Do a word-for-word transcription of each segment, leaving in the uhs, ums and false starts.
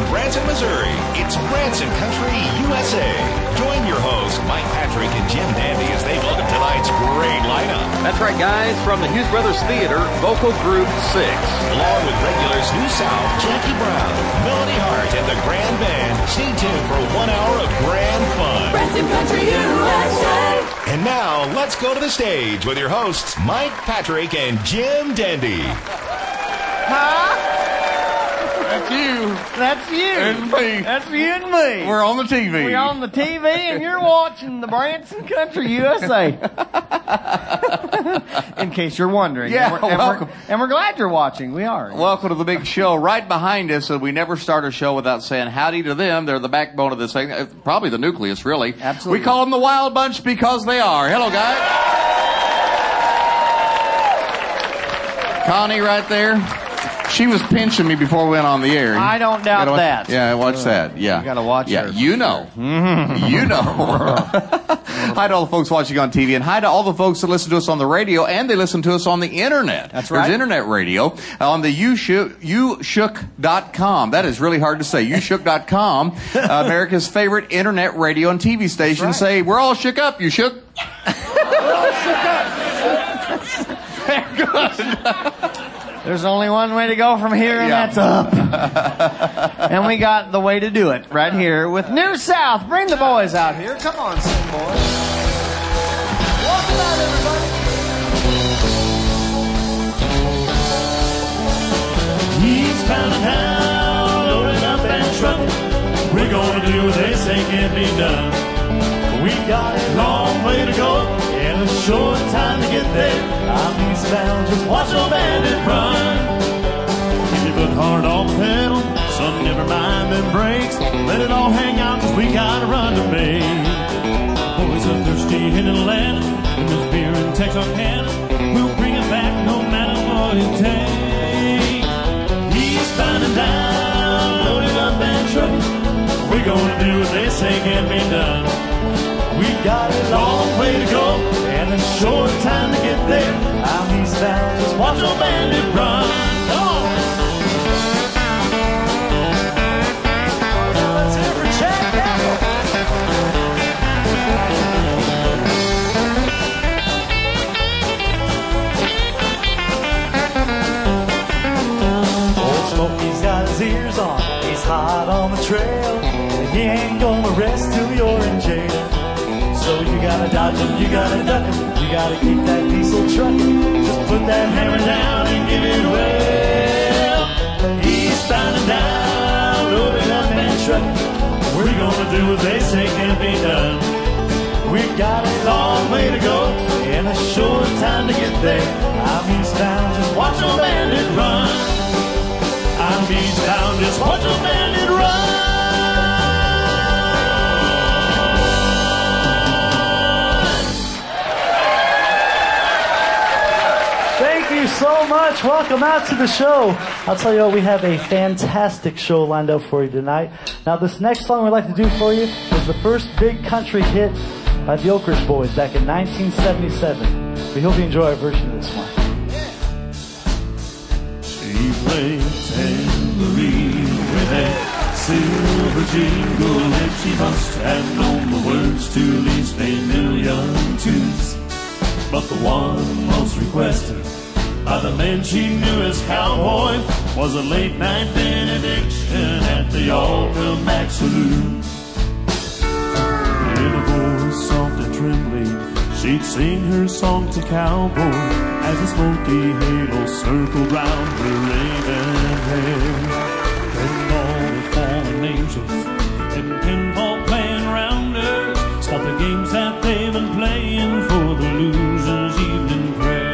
Branson, Missouri. It's Branson Country, U S A. Join your hosts, Mike Patrick and Jim Dandy, as they welcome tonight's great lineup. That's right, guys. From the Hughes Brothers Theater, vocal group six. Along with regulars New South, Jackie Brown, Melody Hart, and the Grand Band. Stay tuned for one hour of grand fun. Branson Country, U S A. And now, let's go to the stage with your hosts, Mike Patrick and Jim Dandy. Huh? That's you. That's you. That's me. That's you and me. We're on the T V. We're on the T V, and you're watching the Branson Country, U S A. In case you're wondering. Yeah, and we're, and welcome. We're, and we're glad you're watching. We are. Welcome to the big show. Right behind us, and we never start a show without saying howdy to them. They're the backbone of this thing. Uh, Probably the nucleus, really. Absolutely. We call them the Wild Bunch because they are. Hello, guys. Connie right there. She was pinching me before we went on the air. I don't doubt Gotta watch- that. Yeah, watch that. Yeah. You gotta watch Yeah, her. you know. You know. Hi to all the folks watching on T V, and hi to all the folks that listen to us on the radio, and they listen to us on the internet. That's right. There's internet radio uh, on the you shook dot com. That is really hard to say. you shook dot com, uh, America's favorite internet radio and T V station. right. Say, we're all shook up. You shook? We're all shook up. Very good. There's only one way to go from here, and Yeah. that's up. And we got the way to do it right here with New South. Bring the boys out here. Come on, sing, boys. Welcome out, everybody. Eastbound and down, loaded up and trucking. We're gonna do what they say can't be done. We got a long way to go and a short time to get there. I'm eastbound, just watch your bandit run. Keep your foot hard on the pedal, son, never mind them brakes. Let it all hang out, cause we got a run to make. Boys are thirsty in Atlanta, and there's beer in Texarkana. We'll bring it back no matter what it takes. Eastbound and down, loaded up and trucking. We're gonna do what they say can't be done. We've got a long way to go and a short time to get there. I'm eastbound, just watch your bandit run. Come on! Let's hear for Jack Apple. Old Smokey's got his ears on, he's hot on the trail, and he ain't gonna rest till you're in jail. So you gotta dodge him, you gotta duck him, you gotta keep that diesel trucking. Just put that hammer down and give it well. Eastbound and down, loaded up and trucking. We're gonna do what they say can't be done. We've got a long way to go and a short time to get there. I'm eastbound, just watch your bandit run. I'm eastbound, just watch your bandit run. Thank you so much. Welcome out to the show. I'll tell you what, we have a fantastic show lined up for you tonight. Now, this next song we'd like to do for you is the first big country hit by the Oakers Boys back in nineteen seventy-seven. We hope you enjoy our version of this one. She played tambourine with a silver jingle, and she must have known the words to at least a million tunes. But the one most requested by the man she knew as cowboy was a late night benediction at the Alta-Mac Saloon. In a voice soft and trembling, she'd sing her song to cowboy as the smoky halo circled round her raven hair. Then all the fallen angels and pinball playing round her stop the games that they've been playing for the loser's evening prayer.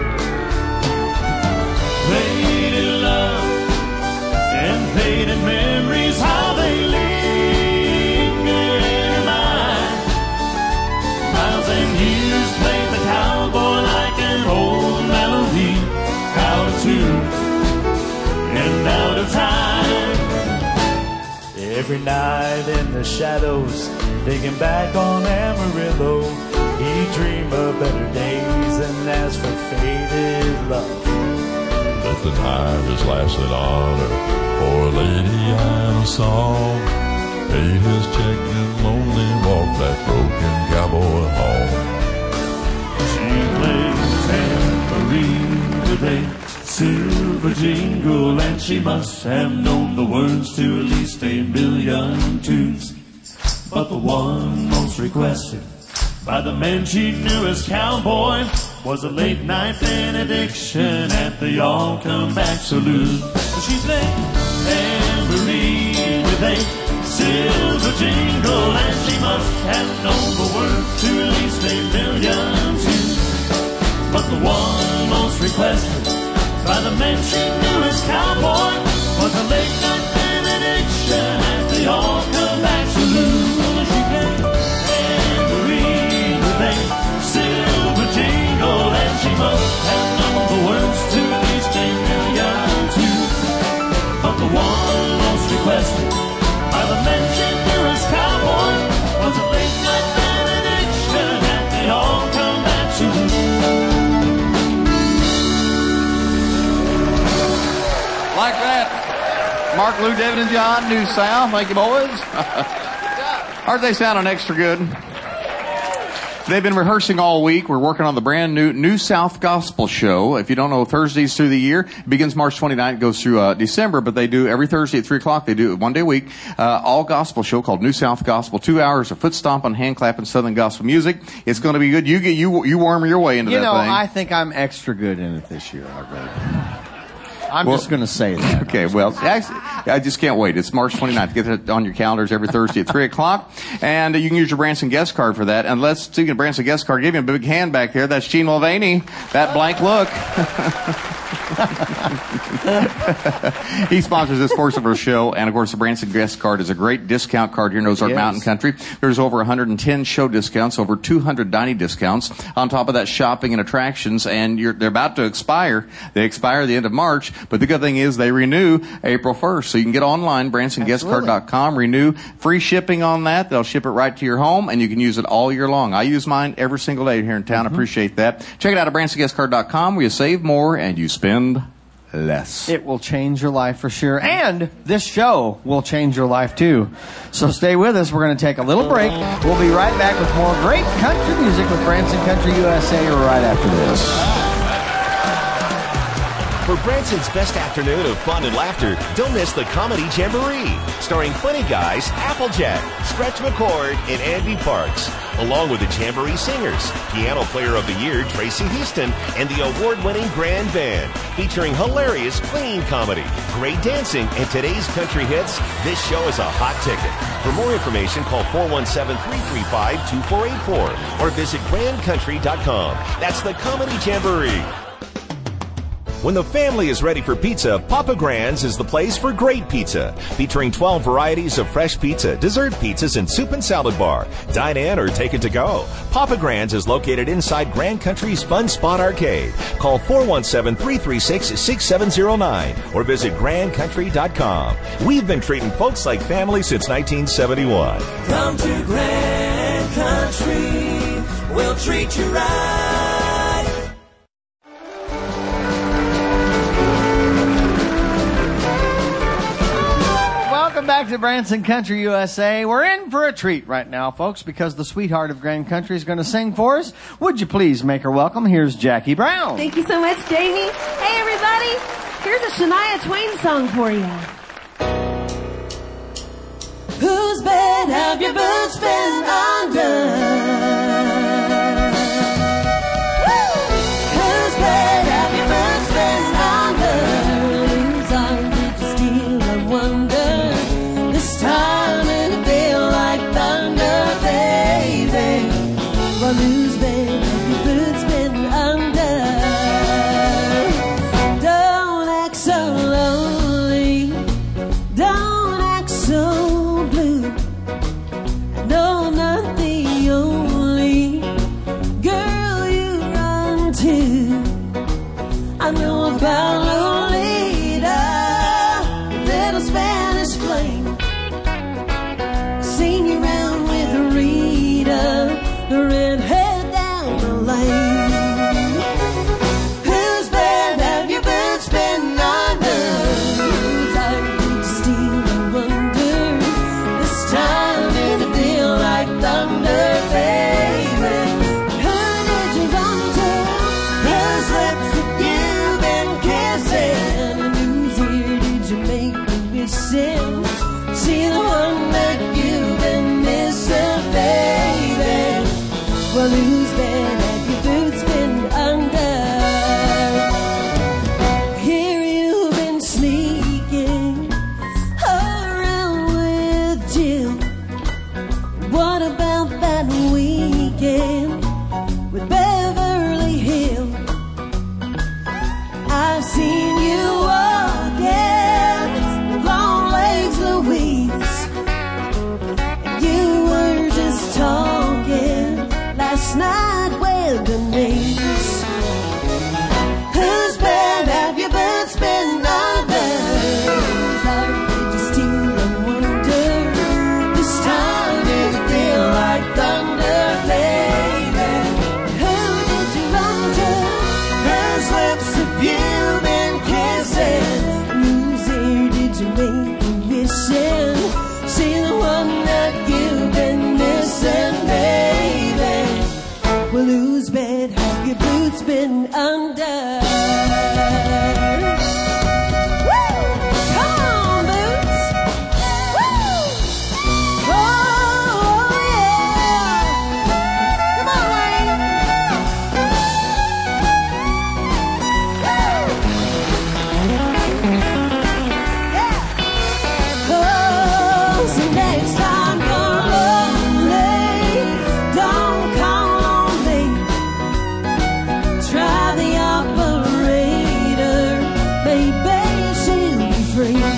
Faded love and faded memories, how they linger in her mind. Miles and years played the cowboy like an old melody, out of tune and out of time. Every night in the shadows, thinking back on Amarillo, he'd dream of better days and ask for faded love. The but the night has lasted on her. Poor lady and a song. Paid his check and lonely walked that broken cowboy home. She plays tambourine today, silver jingle, and she must have known the words to at least a million tunes. But the one most requested by the men she knew as cowboy was a late night benediction at the All Come Back Saloon. She played tambourine with a silver jingle, and she must have known the words to at least a million tunes. But the one most requested by the men she knew as cowboy was a late night benediction at the All Come Back Saloon. She played tambourine with a silver jingle, and she must have known the words to at least a million tunes. But the one most requested by the men she knew as cowboy was a late night benediction at the All Come Back Saloon. Like that. Mark, Lou, Devin, and John, New South. Thank you, boys. Aren't they sounding extra good? They've been rehearsing all week. We're working on the brand new New South Gospel Show. If you don't know, Thursdays through the year. It begins March twenty-ninth, goes through uh, December, but they do every Thursday at three o'clock. They do it one day a week. Uh, all gospel show called New South Gospel. Two hours of foot stomping, hand clapping, Southern gospel music. It's going to be good. You get you you worm your way into you that know, thing. You know, I think I'm extra good in it this year already. I'm well, just going to say that. Okay, well, actually, I just can't wait. It's March twenty-ninth. Get it on your calendars every Thursday at three o'clock. And you can use your Branson guest card for that. And let's, speaking of Branson guest card, give you a big hand back there. That's Gene Mulvaney. That blank look. He sponsors this portion of our show. And, of course, the Branson guest card is a great discount card here in Ozark yes. Mountain Country. There's over one hundred ten show discounts, over two hundred dining discounts. On top of that, shopping and attractions. And you're, they're about to expire. They expire at the end of March. But the good thing is they renew April first. So you can get online, Branson Guest Card dot com, renew, free shipping on that. They'll ship it right to your home, and you can use it all year long. I use mine every single day here in town. Mm-hmm. Appreciate that. Check it out at Branson Guest Card dot com, where you save more and you spend less. It will change your life for sure. And this show will change your life too. So stay with us. We're going to take a little break. We'll be right back with more great country music with Branson Country U S A right after this. For Branson's best afternoon of fun and laughter, don't miss the Comedy Jamboree, starring funny guys Applejack, Stretch McCord, and Andy Parks, along with the Jamboree Singers, Piano Player of the Year Tracy Houston, and the award-winning Grand Band, featuring hilarious clean comedy, great dancing, and today's country hits. This show is a hot ticket. For more information, call four one seven, three three five, two four eight four or visit grand country dot com. That's the Comedy Jamboree. When the family is ready for pizza, Papa Grand's is the place for great pizza. Featuring twelve varieties of fresh pizza, dessert pizzas, and soup and salad bar. Dine in or take it to go. Papa Grand's is located inside Grand Country's Fun Spot Arcade. Call four one seven, three three six, six seven zero nine or visit grand country dot com. We've been treating folks like family since nineteen seventy-one. Come to Grand Country, we'll treat you right. Welcome back to Branson Country U S A. We're in for a treat right now, folks, because the sweetheart of Grand Country is going to sing for us. Would you please make her welcome? Here's Jackie Brown. Thank you so much, Jamie. Hey, everybody. Here's a Shania Twain song for you. Whose bed have your boots been under? Whose bed have your boots been under? Whose arm did you steal, I wonder? This time it'll feel like thunder, baby. Well, whose bed have your boots been under? Don't act so lonely. Don't act so blue. I know I'm not the only girl you run to. I know about Lolita, little Spanish flame. Seen you around with Rita, the redhead down the lane. Whose bed have your boots been whose bed have your boots been under? Here you've been sneaking around with Jill. What about that weekend with Beverly Hills? I've seen you walking with long legs, Louise. You were just talking last night with Denise. Whose bed have your boots been under? Sorry, did you steal and wonder? This time did it feel like thunder, baby? Who did you run to? Whose lips have you been kissing? Whose ear did you make a wishing? She the one that you've been missing, baby. Well, whose bed have your boots been under? Woo! Come on, Boots! Woo! Oh, yeah! Come on, Wayne! Woo! Oh, so next time you're lonely, don't call on me. Try the operator, baby, she'll be free.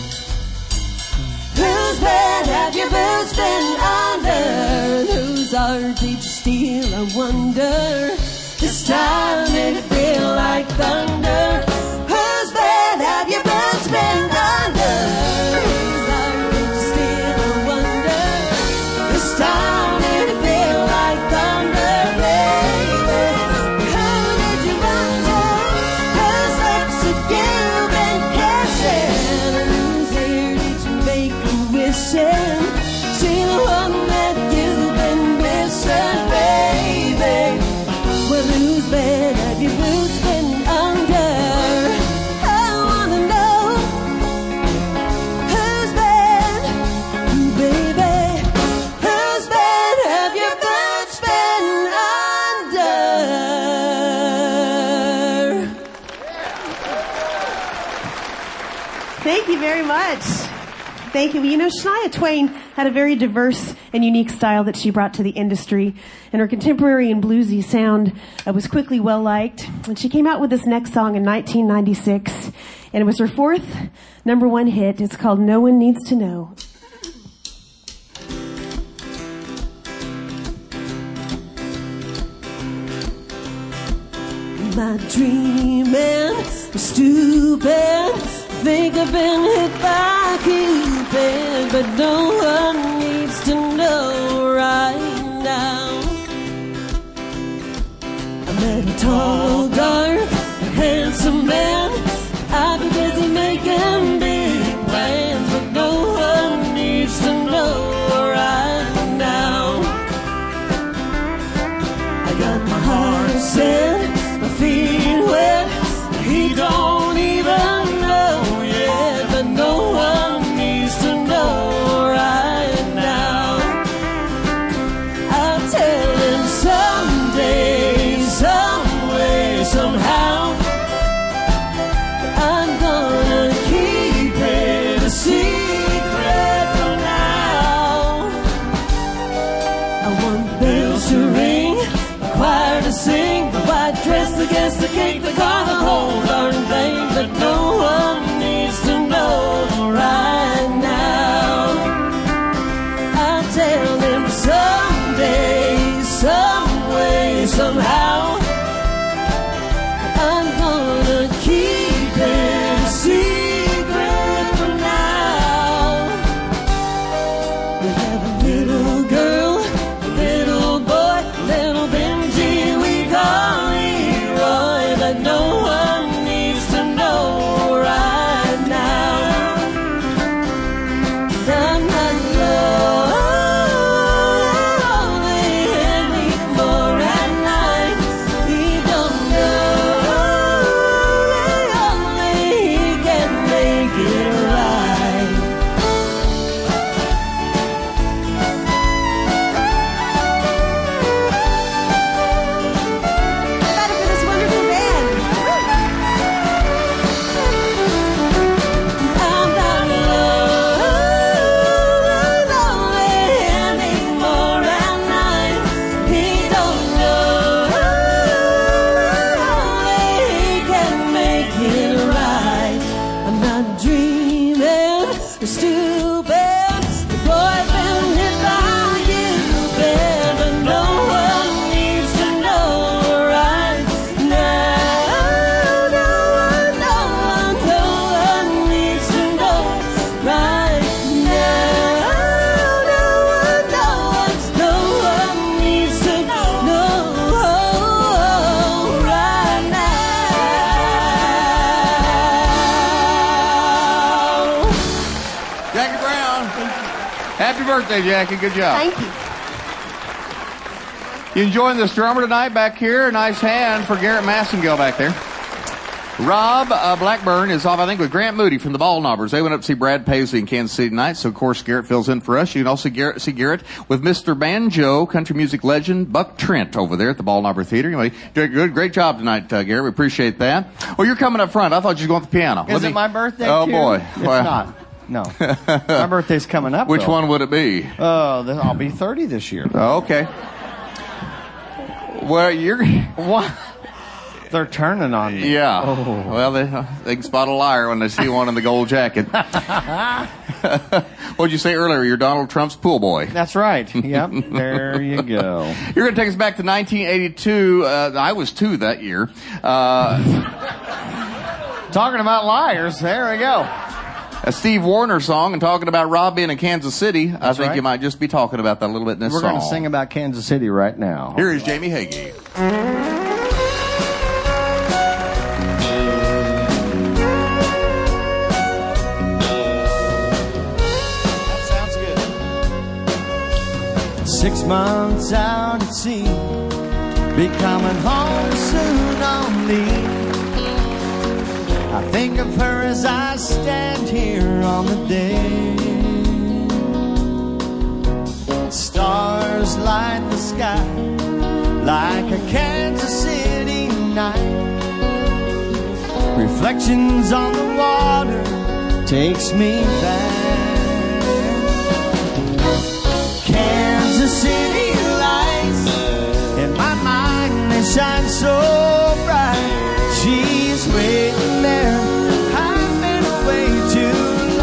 Whose bed have your boots been under? Whose art did you steal, I wonder? This time did it feel like thunder? Whose bed have your boots been under? Whose art did you steal, I wonder? This time did it feel like thunder, baby? Who did you run to? Whose lips have you been kissing? Whose ear did you make a wishing? She the one that you've been missing, baby. Well, whose bed have your boots been under? I wanna know whose bed, baby, whose bed have your boots been under? Thank you very much. Thank you. Well, you know, Shania Twain had a very diverse and unique style that she brought to the industry, and her contemporary and bluesy sound uh, was quickly well liked. And she came out with this next song in nineteen ninety-six, and it was her fourth number one hit. It's called No One Needs to Know. My dreaming was stupid. Think I've been hit by Cupid, but no one needs to know right now. I met a tall, dark, handsome man. I've been busy making big plans, but no one needs to know right now. I got my heart set, my feet wet. He don't even know yet, but no one needs to know right now. I'll tell him someday, some way, somehow. I'm gonna keep it a secret for now. I want bells to ring, a choir to sing, the white dress against the king. birthday, Jackie. Good job. Thank you. You enjoying this drummer tonight back here? Nice hand for Garrett Massengill back there. Rob uh, Blackburn is off, I think, with Grant Moody from the Ball Knobbers. They went up to see Brad Paisley in Kansas City tonight, so, of course, Garrett fills in for us. You can also Garrett, see Garrett with Mister Banjo, country music legend Buck Trent over there at the Ball Knobber Theater. Anyway, did a good, great job tonight, uh, Garrett. We appreciate that. Well, you're coming up front. I thought you were going with the piano. Is Let it me- my birthday, Oh, too? boy. It's Well- not. No. My birthday's coming up, Which though. one would it be? Oh, uh, I'll be thirty this year. Oh, okay. Well, you're... What? They're turning on me. Yeah. Oh. Well, they, they can spot a liar when they see one in the gold jacket. What'd you say earlier? You're Donald Trump's pool boy. That's right. Yep. There you go. You're going to take us back to nineteen eighty-two. Uh, I was two that year. Uh, Talking about liars, there we go. a Steve Wariner song, and talking about Rob being in Kansas City. I That's think right. you might just be talking about that a little bit in this We're song. going to sing about Kansas City right now. Here is Jamie Hagee. Six months out at sea, be coming home soon on me. I think of her as I stand here on the day. Stars light the sky like a Kansas City night. Reflections on the water takes me back. Kansas City lights in my mind, they shine so bright. She's waiting there, I've been away too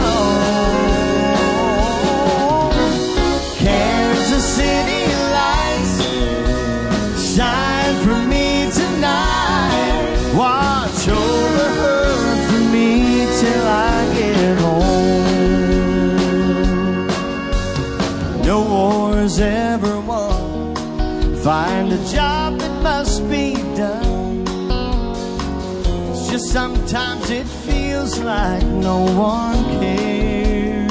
long. Kansas City lights shine for me tonight. Watch over her for me till I get home. No war's ever won. Find a job that must be done. It's just sometimes it feels like no one cares.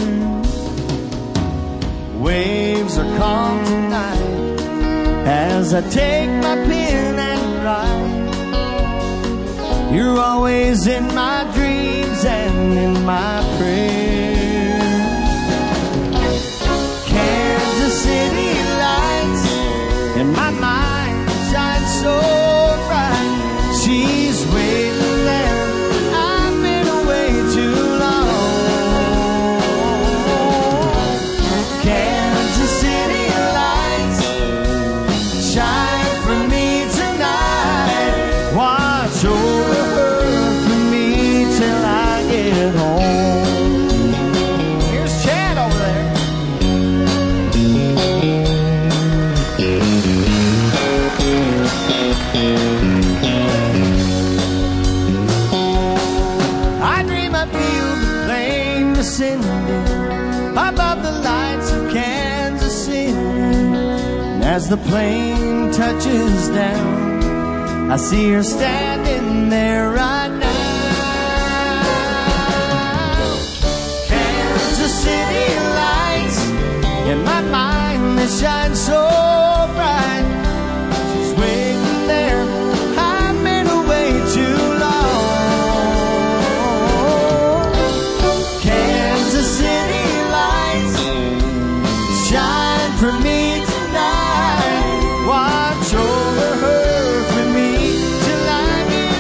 Waves are calm tonight as I take my pen and write. You're always in my dreams and in my prayers. Kansas City lights in my mind shine so bright. She's waiting there, I've been away too long. Kansas City lights shine for me tonight. Watch over her for me till I get home. Here's Chad over there. I dream I feel the plane descending above the lights of Kansas City. And as the plane touches down, I see her standing there right now. Kansas City lights in my mind, they shine so bright. She's waiting there, I've been away too long. Kansas City lights shine for me tonight. Watch over her for me till I get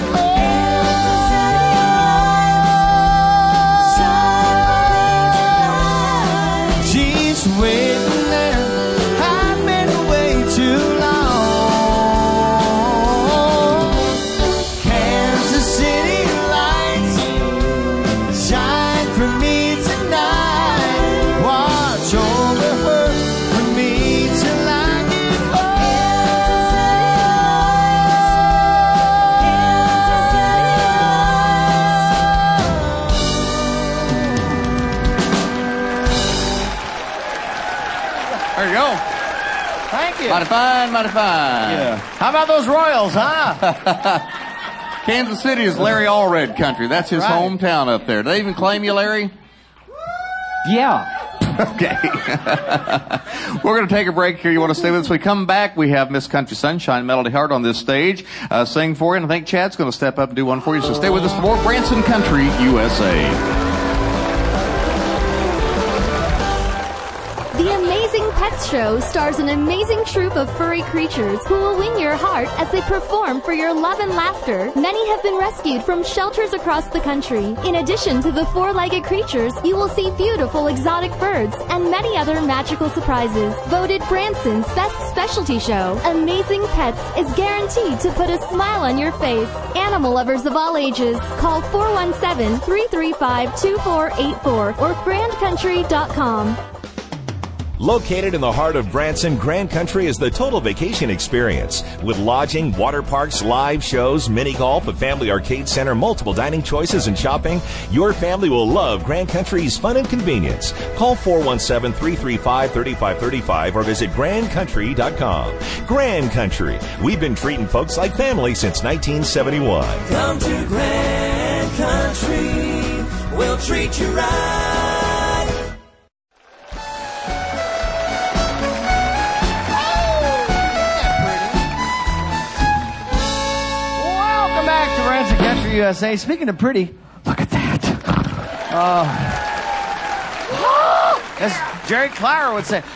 home. She's waiting there, I've been away too long. Kansas City lights shine for me tonight. Watch over her for me till I get There you go. Thank you. Mighty fine, mighty fine. Yeah. How about those Royals, huh? Kansas City is Larry Allred country. That's his Right. hometown up there. Do they even claim you, Larry? Yeah. Okay. We're going to take a break here. You want to stay with us? We come back. We have Miss Country Sunshine, Melody Hart on this stage, uh, sing for you. And I think Chad's going to step up and do one for you. So stay with us for more Branson Country U S A. The Amazing Pets Show stars an amazing troupe of furry creatures who will win your heart as they perform for your love and laughter. Many have been rescued from shelters across the country. In addition to the four-legged creatures, you will see beautiful exotic birds and many other magical surprises. Voted Branson's best specialty show, Amazing Pets is guaranteed to put a smile on your face. Animal lovers of all ages, call four one seven, three three five, two four eight four or grand country dot com. Located in the heart of Branson, Grand Country is the total vacation experience. With lodging, water parks, live shows, mini golf, a family arcade center, multiple dining choices, and shopping, your family will love Grand Country's fun and convenience. Call four one seven, three three five, three five three five or visit grand country dot com. Grand Country. We've been treating folks like family since nineteen seventy-one. Come to Grand Country, we'll treat you right. U S A. Speaking of pretty, look at that. Uh, as Jerry Clower would say,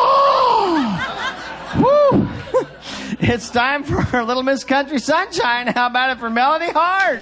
woo. It's time for Little Miss Country Sunshine. How about it for Melody Hart?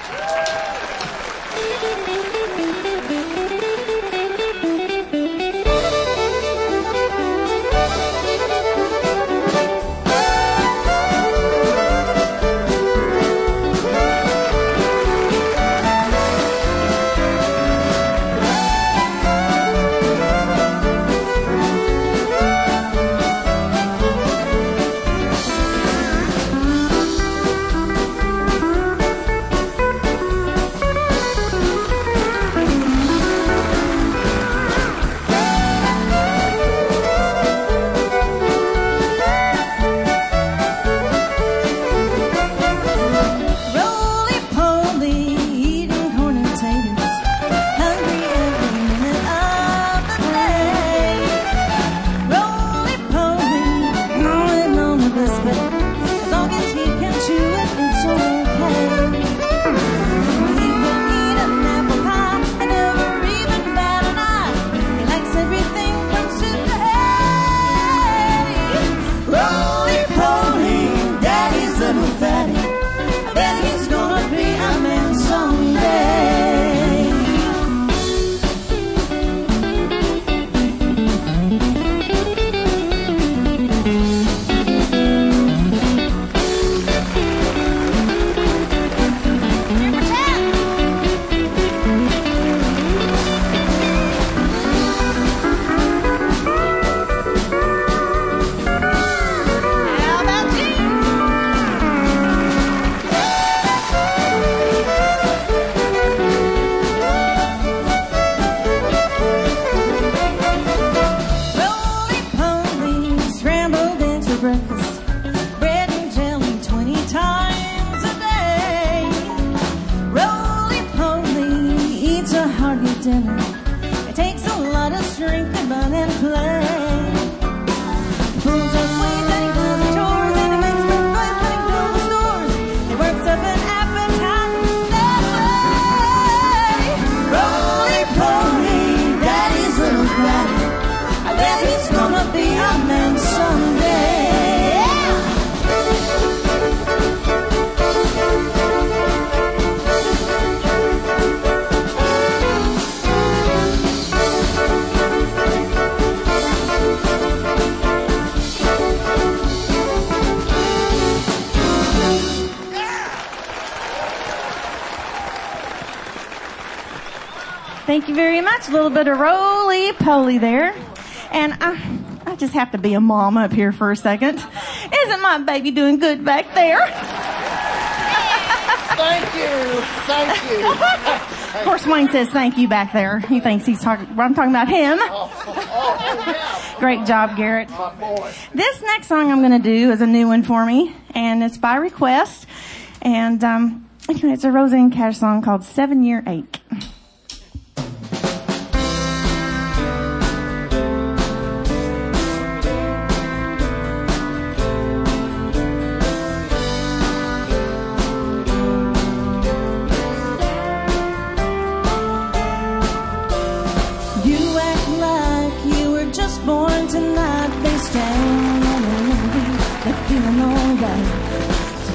Thank you very much. A little bit of roly-poly there. And I, I just have to be a mom up here for a second. Isn't my baby doing good back there? Thank you. Thank you. Of course, Wayne says thank you back there. He thinks he's talking, I'm talking about him. Oh, oh, yeah. Great job, Garrett. My boy. This next song I'm going to do is a new one for me, and it's by request. And um, it's a Roseanne Cash song called Seven Year Ache.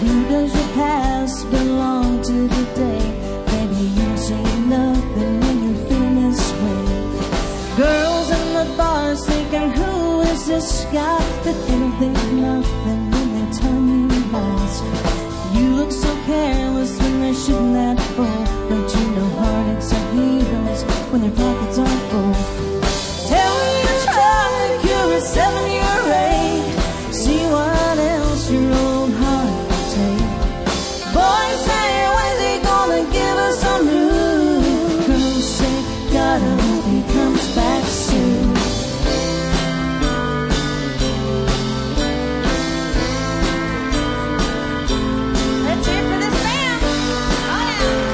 Who does your past belong to today? Baby, you say nothing when you're feeling this way. Girls in the bars thinking, who is this guy? But they don't think nothing when they tell you lies. You look so careless when they're shooting that bull. Don't you know heartaches are heroes when their pockets are full? Tell me you're trying to cure a seven-year ache. See what else your old heart can take. Boys say, when's he gonna give us some news? Girls say, God, I hope he comes back soon. Let's hear it for this band. Oh,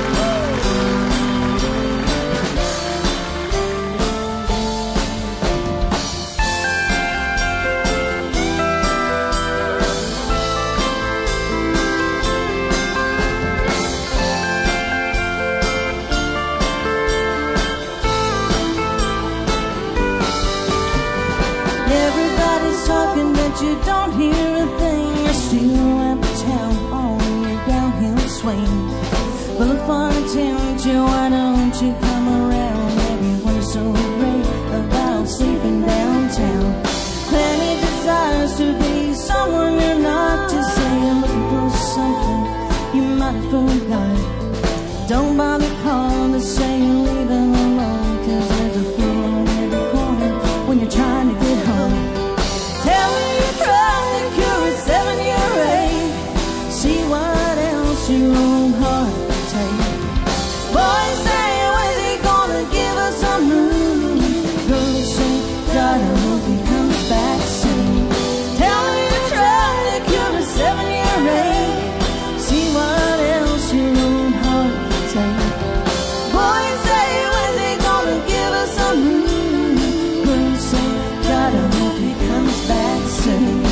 everybody's talking, but you don't hear a thing. You're still at the town on your downhill swing. Full of fun and temperature, why don't you come around? Everyone's so great about sleeping downtown. Plenty desires to be someone you're not. Just say you're looking for something you might have forgot. Don't bother calling to say you're leaving alone, 'cause there's a fool on every corner when you're trying to get home. Tell me you're trying to cure a seven-year ache. See what else your own heart can take. Boys say, when's he gonna give us some room? Girls say, God, I hope he comes back soon. Tell me you're trying to cure a seven-year ache. See what else your own heart can take. Boys say, when's he gonna give us some room? Girls say, God, I hope he comes back soon.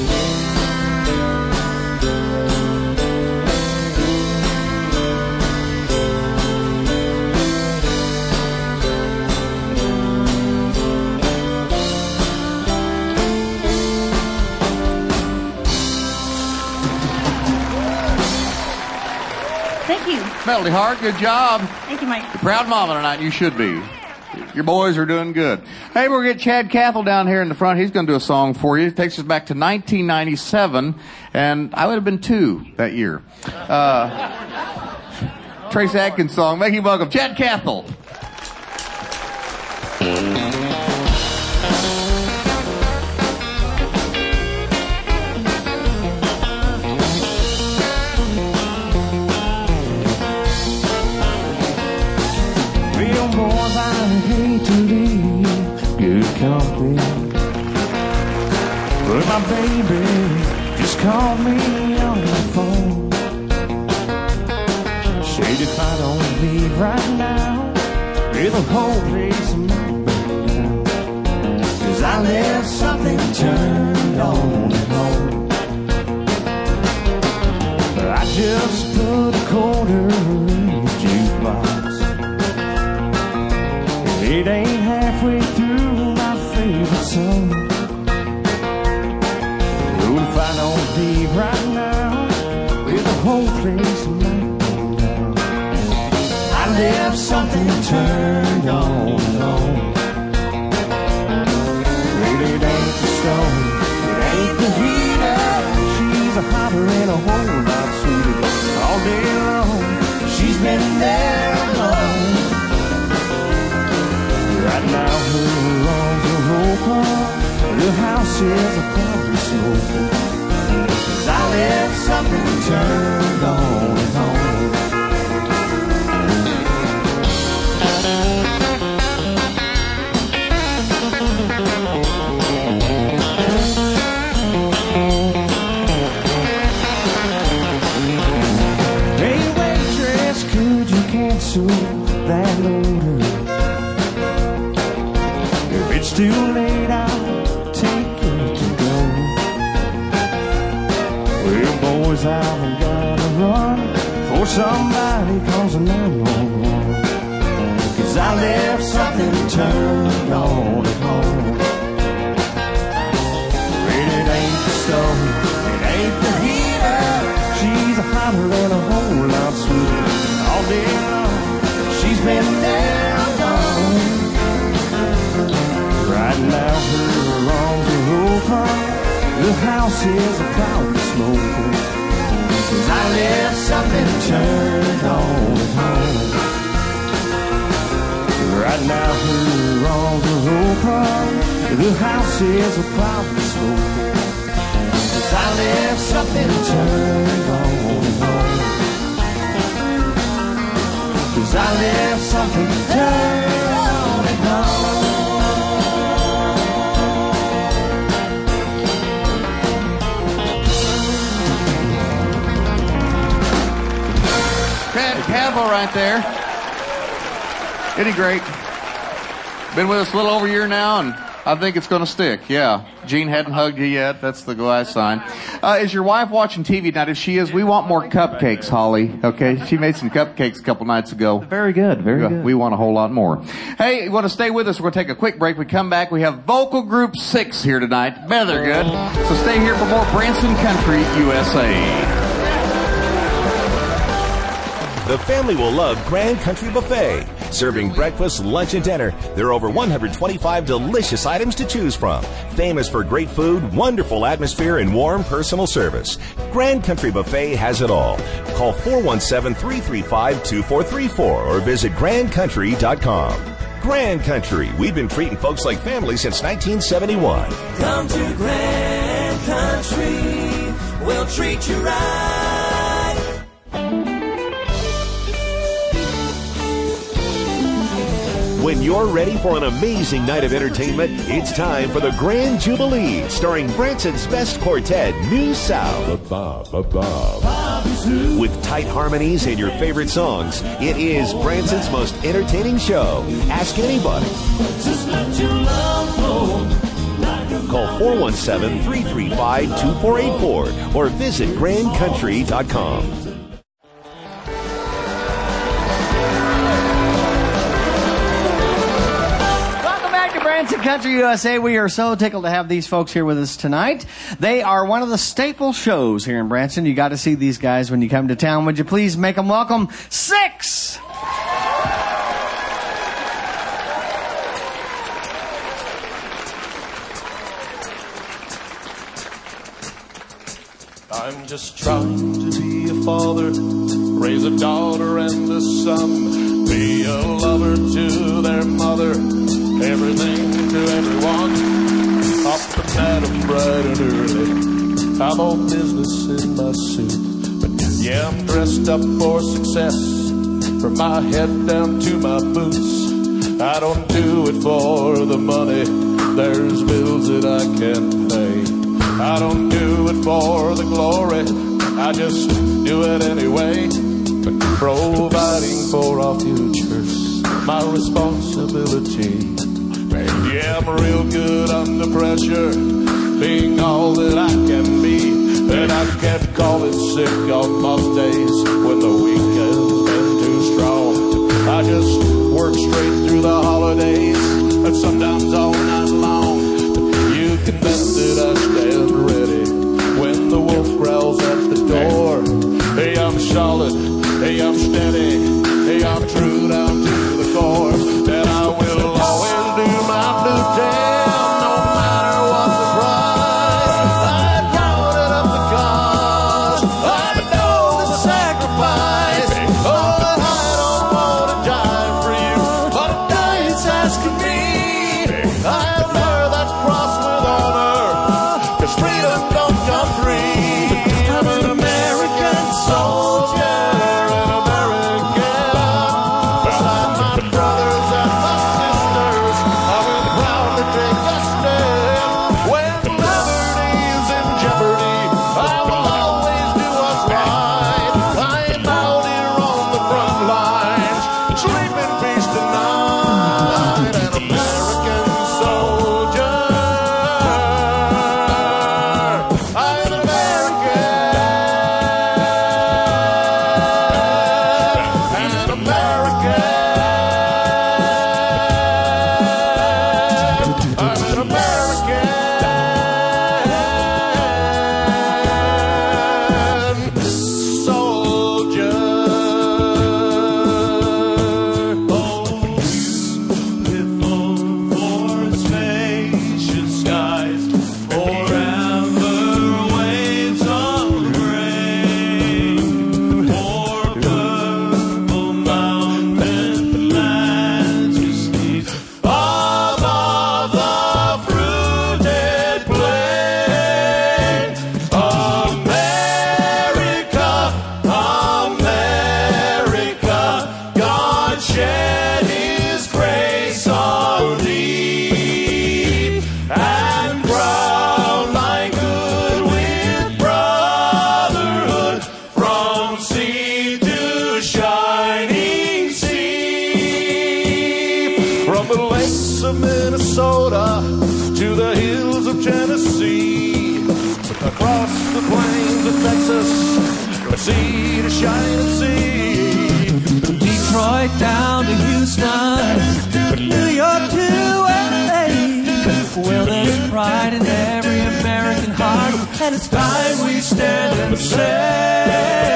Thank you. Melody Hart, good job. Thank you, Mike. You're proud mama tonight. You should be. Your boys are doing good. Hey, we're going to get Chad Cathell down here in the front. He's going to do a song for you. It takes us back to nineteen ninety-seven, and I would have been two that year. Uh, Trace Adkins song. Make you welcome Chad Cathell. Real boys, I hate to leave good company, but my baby just called me on the phone. Said if I don't leave right now, the whole place might burn down. 'Cause I left something turned on at home. I just put a quarter in the jukebox. It ain't halfway through my favorite song. Oh, if I don't leave right now, well, the whole place might go down. I left something turned on and on. Well, it ain't the stove, it ain't the heater. She's a hotter and a whole lot sweeter. All day long, she's been there alone. Right now her arms are open, the house is a probably smoking. 'Cause I left something turned on at home. Hey waitress, could you cancel that order? It's too late, I'll take it to go. Well, boys, I've gotta run for somebody calls a nine one one. 'Cause I left something turned on at home. Well, it ain't the stove, it ain't the heater. She's finer and a whole lot sweeter. All day long, she's been there alone. Right now, her arms are open. The house is a cloud of smoke. 'Cause I left something turned on at home. Right now, her arms are open. The house is a cloud of smoke. 'Cause I left something turned on at home. 'Cause I left something turned on at home. Cavill right there. Isn't he great? Been with us a little over a year now, and I think it's going to stick. Yeah. Gene hadn't hugged you yet. That's the glass sign. Uh, is your wife watching T V tonight? If she is, we want more cupcakes, Holly. Okay? She made some cupcakes a couple nights ago. Very good. Very good. We want a whole lot more. Hey, you want to stay with us? We're going to take a quick break. We come back. We have Vocal Group six here tonight. Man, they're good. So stay here for more Branson Country U S A. The family will love Grand Country Buffet. Serving breakfast, lunch, and dinner, there are over one hundred twenty-five delicious items to choose from. Famous for great food, wonderful atmosphere, and warm personal service. Grand Country Buffet has it all. Call four one seven, three three five, two four three four or visit grand country dot com. Grand Country, we've been treating folks like family since nineteen seventy-one. Come to Grand Country, we'll treat you right. When you're ready for an amazing night of entertainment, it's time for the Grand Jubilee, starring Branson's best quartet, New South. With tight harmonies and your favorite songs, it is Branson's most entertaining show. Ask anybody. Just let your love flow. Call four one seven, three three five, two four eight four or visit grand country dot com. Branson Country U S A. We are so tickled to have these folks here with us tonight. They are one of the staple shows here in Branson. You got to see these guys when you come to town. Would you please make them welcome? Six! I'm just trying to be a father, raise a daughter and a son, be a lover to their mother, everything to everyone. Up and at 'em bright and early, I'm on business in my suit. But yeah, I'm dressed up for success, from my head down to my boots. I don't do it for the money, there's bills that I can't pay. I don't do it for the glory, I just do it anyway. But providing for our futures, my responsibility. And yeah, I'm real good under pressure, being all that I can be. And I can't call it sick on most days when the weekend's been too strong. I just work straight through the holidays, and sometimes all night long. You can bet that I stand ready when the wolf growls at the door. Hey, I'm solid, hey, I'm steady, hey, I'm true down to the core. And I will always do my duty, no matter what the price. I counted up the cost, I know the sacrifice. Oh, that I don't want to die for you, but a day's asking me. I'll wear that cross with honor, 'cause freedom don't come free. I'm an American soldier, an American across the plains of Texas, from sea to shining sea. From Detroit down to Houston, New York to L A. Well, there's pride in every American heart, and it's time we stand and say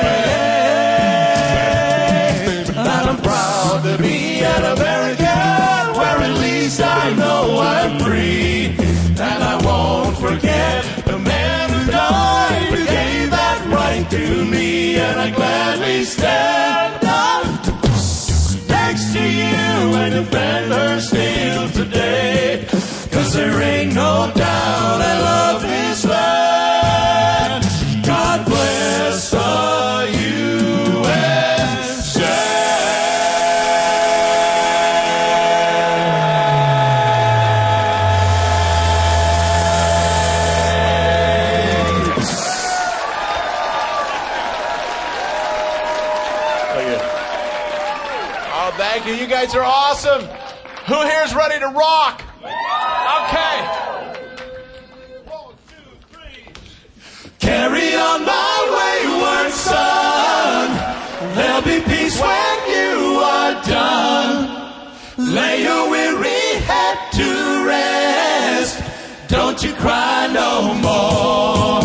that I'm proud to be an American, where at least I know I'm free. And I won't forget the man who died, who gave that right to me. And I gladly stand up next to you and defend her still today. Cause there ain't no doubt I love this land. God bless the U S A. Oh, thank you. You guys are awesome. Who here's ready to rock? Okay. Carry on my wayward son. There'll be peace when you are done. Lay your weary head to rest. Don't you cry no more.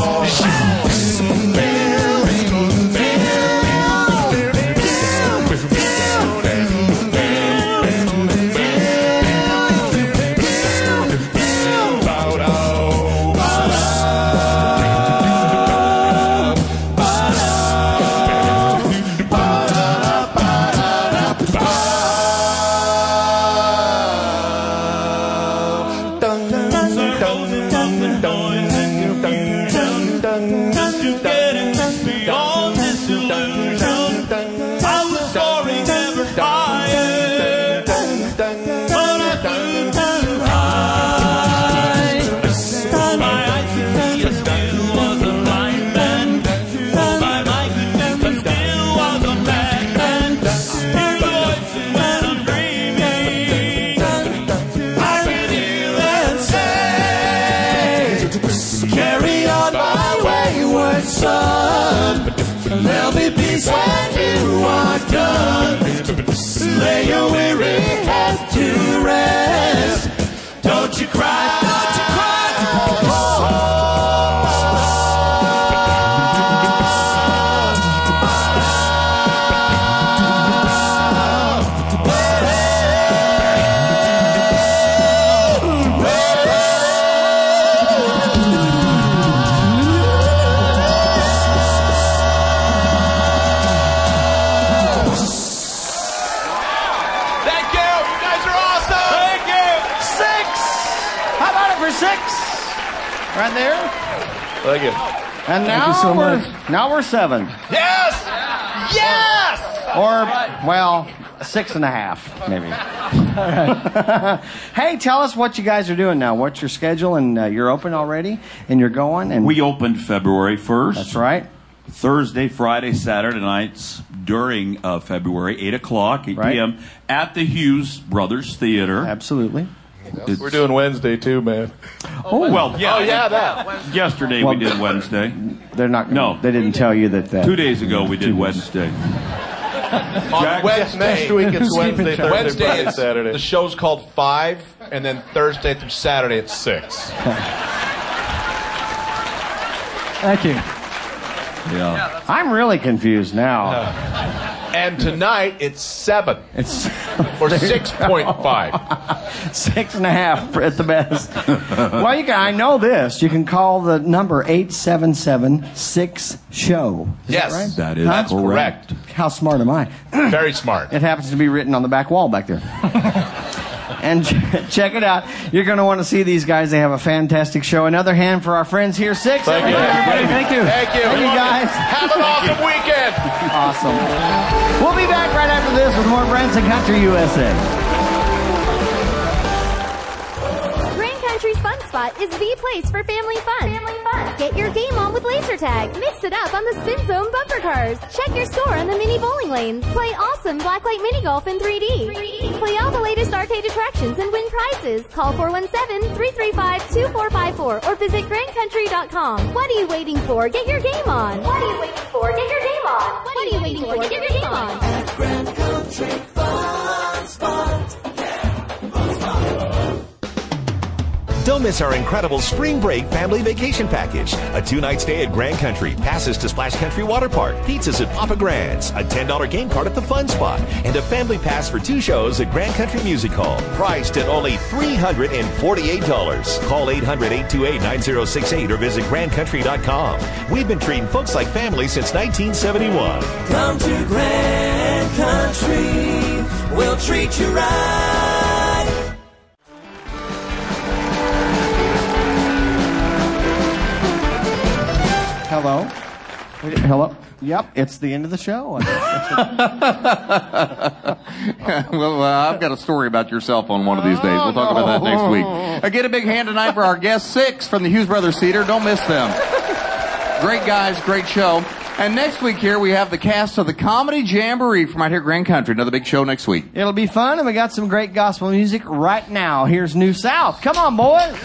There'll be peace when you are done. Lay your weary head to rest. Don't you cry, don't you cry. Right there. Thank you. And now Thank you so we're much. now we're seven. Yes! Yes! Or well, six and a half, maybe. Hey, tell us what you guys are doing now. What's your schedule? And uh, you're open already, and you're going. And we opened February first. That's right. Thursday, Friday, Saturday nights during uh, February, eight o'clock, eight Right. p.m. at the Hughes Brothers Theater. Absolutely. It's- We're doing Wednesday too, man. Oh, well, yeah. Oh, yeah, that. Yesterday Well, we did Wednesday. They're not. No. They didn't tell you that. that Two days ago we did Wednesday. On Wednesday. Next week it's Wednesday, Thursday, Wednesday Friday, it's, Saturday. the show's called Five, and then Thursday through Saturday it's six. Thank you. Yeah. I'm really confused now. And tonight it's seven. It's or six point five. Six and a half at the best. Well, you can. I know this. You can call the number eight seven seven six show. Is Yes, that right? That is That's correct. correct. How smart am I? Very smart. It happens to be written on the back wall back there. And ch- check it out. You're going to want to see these guys. They have a fantastic show. Another hand for our friends here. Six. Thank you. everybody. Thank you. Thank you. Thank you, guys. Have an awesome weekend. Awesome. We'll be back right after this with more Branson Country U S A. Rain Country's Fun Spot is the place for family fun. Family fun. Get your game on with laser tag. Mix it up on the Spin Zone bumper cars. Check your score on the mini bowling lanes. Play awesome blacklight mini golf in three D. three D. Play all the latest arcade attractions and win prizes. Call four one seven, three three five, two four five four or visit grand country dot com. What are you waiting for? Get your game on. What are you waiting for? Get your game on. What are you waiting for? Get your game on. At Grand Country Fun Spot. Don't miss our incredible spring break family vacation package. A two-night stay at Grand Country, passes to Splash Country Water Park, pizzas at Papa Grand's, a ten dollar game card at the Fun Spot, and a family pass for two shows at Grand Country Music Hall, priced at only three hundred forty-eight dollars. Call eight hundred, eight two eight, nine zero six eight or visit grand country dot com. We've been treating folks like family since nineteen seventy-one. Come to Grand Country, we'll treat you right. Hello? Hello? Yep, it's the end of the show. Well, uh, I've got a story about your cell phone one of these days. We'll talk about that next week. Uh, get a big hand tonight for our guest six from the Hughes Brothers Theater. Don't miss them. Great guys, great show. And next week here we have the cast of the Comedy Jamboree from right here, Grand Country. Another big show next week. It'll be fun, and we got some great gospel music right now. Here's New South. Come on, boys.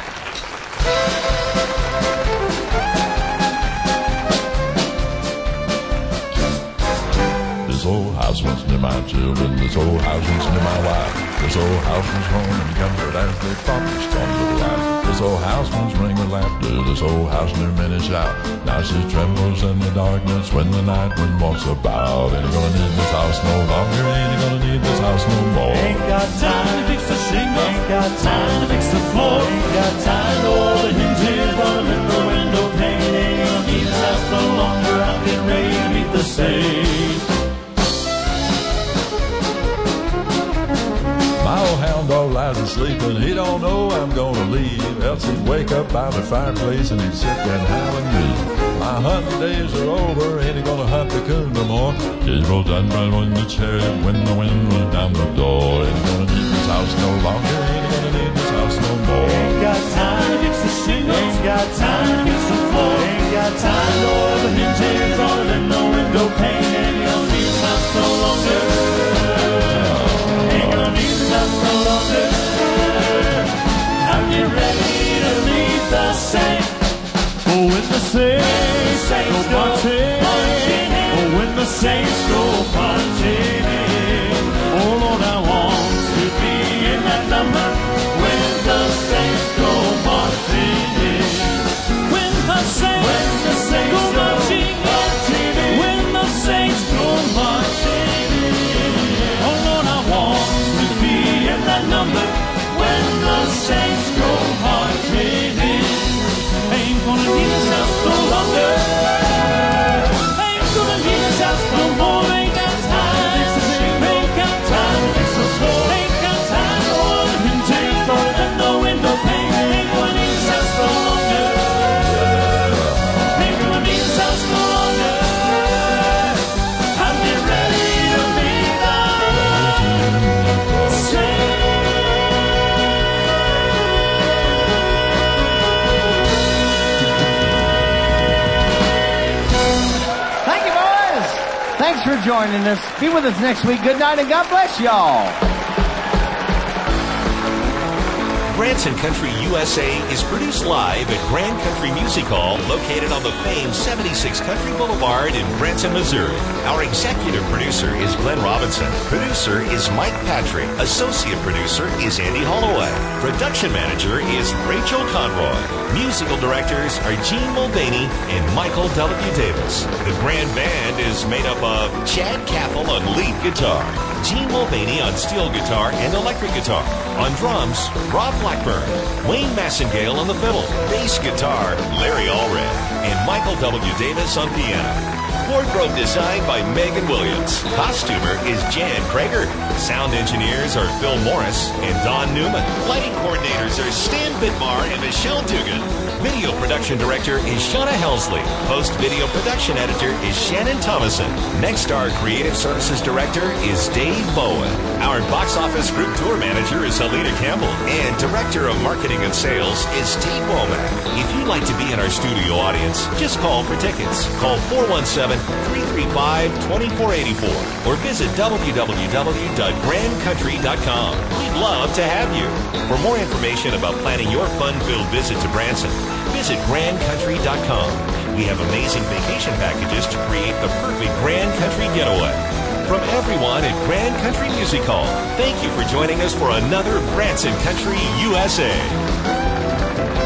This old house was near my children, this old house was near my wife. This old house was home and comfort as they fought the storms of life. This old house was ring with laughter, this old house knew many shout. Now she trembles in the darkness when the night wind walks about. Ain't gonna need this house no longer, ain't gonna need this house no more. Ain't got time to fix the shingle, ain't got time to fix the floor, ain't got time to roll the hinges, gonna lift the window pane. Ain't gonna need this house no longer, I'm getting ready to meet the stage. My old hound dog lies asleep and he don't know I'm gonna leave. Else he'd wake up by the fireplace and he'd sit there and howl at me. My hunting days are over, ain't he gonna hunt the coon no more. Gabriel Dunbar on the chariot when the wind was down the door. Ain't gonna need this house no longer, ain't gonna need this house no more. Ain't got time to fix the shingles, ain't got time to fix the floor, ain't got time to roll the hinges on it and no window pane. Ain't gonna need this house no longer. Ain't gonna need this house no longer. I'm getting ready to leave the saint. Oh, when the saints, saints go punching in. Oh, when the saints go punching in. Oh, Lord, I want to be in that number. When the saints go marching in. When the saints, when the saints go marching in. When the saints go marching in. Oh, Lord, I want to be in that number. When the saints go marching in. Ain't gonna need this house no longer. Ain't gonna need this house no more. Ain't got time. Ain't got time to fix the floor. Ain't got time to hold the hinges for it and the window pane. Ain't gonna need this house no longer. Ain't gonna need this house no longer. I'm getting ready to leave the saint. Thanks for joining us. Be with us next week. Good night and God bless y'all. Branson Country U S A is produced live at Grand Country Music Hall, located on the famed seventy-six Country Boulevard in Branson, Missouri. Our executive producer is Glenn Robinson. Producer is Mike Patrick. Associate producer is Andy Holloway. Production manager is Rachel Conroy. Musical directors are Gene Mulvaney and Michael W. Davis. The grand band is made up of Chad Cathell on lead guitar, Gene Mulvaney on steel guitar and electric guitar. On drums, Rob Blackburn, Wayne Massengale on the fiddle, bass guitar, Larry Allred, and Michael W. Davis on piano. Wardrobe designed by Megan Williams. Costumer is Jan Krager. Sound engineers are Phil Morris and Don Newman. Lighting coordinators are Stan Bitmar and Michelle Dugan. Video production director is Shauna Helsley. Post-video production editor is Shannon Thomason. Next Star Creative Services director is Dave Bowen. Our box office group tour manager is Alita Campbell. And director of marketing and sales is Steve Womack. If you'd like to be in our studio audience, just call for tickets. Call four one seven, three three five, two four eight four or visit w w w dot grand country dot com. We'd love to have you. For more information about planning your fun-filled visit to Branson, visit grand country dot com. We have amazing vacation packages to create the perfect Grand Country getaway. From everyone at Grand Country Music Hall, thank you for joining us for another Branson Country U S A.